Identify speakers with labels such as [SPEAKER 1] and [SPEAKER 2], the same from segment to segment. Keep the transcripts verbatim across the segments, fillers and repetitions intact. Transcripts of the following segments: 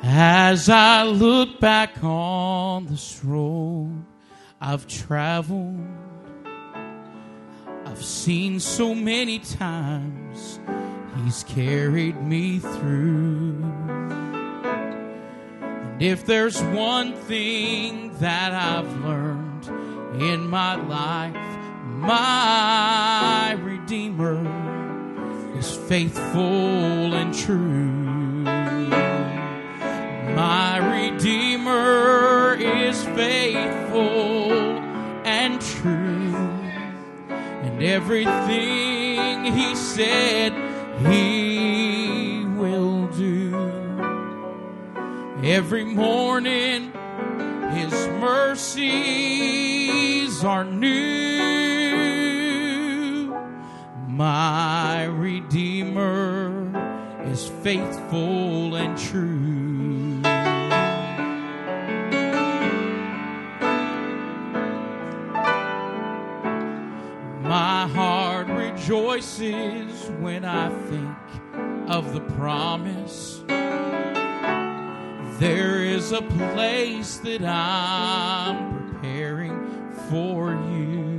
[SPEAKER 1] As I look back on this road I've traveled, I've seen so many times He's carried me through. And if there's one thing that I've learned in my life, my Redeemer is faithful and true. My Redeemer is faithful and true, and everything He said He will do. Every morning His mercies are new. My Redeemer is faithful and true. My heart rejoices when I think of the promise. There is a place that I'm preparing for you.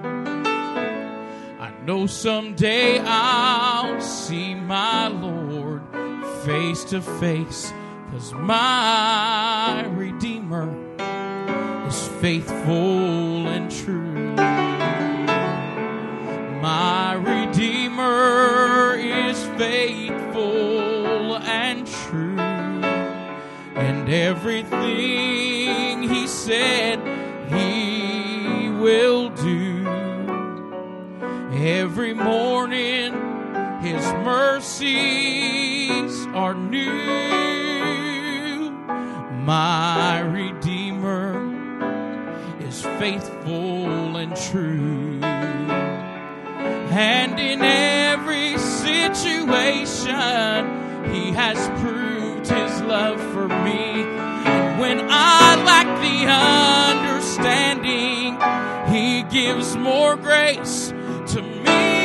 [SPEAKER 1] I know someday I'll see my Lord face to face, 'cause my Redeemer is faithful and true. My Redeemer is faithful and true, and everything He said He will do. Every morning His mercies are new. My Redeemer is faithful and true. And in every situation He has proved His love for me. And when I lack the understanding, He gives more grace to me.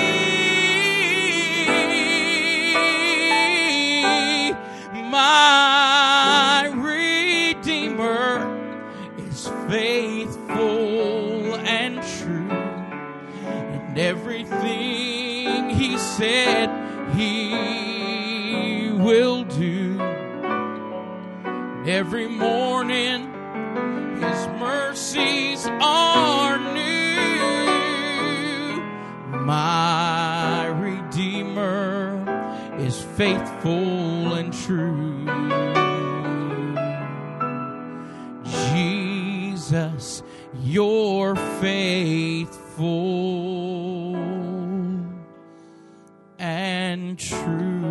[SPEAKER 1] My Redeemer is faithful and true, and everything He said He will do. Every morning His mercies are new. My Redeemer is faithful and true. Jesus, You're faithful and true.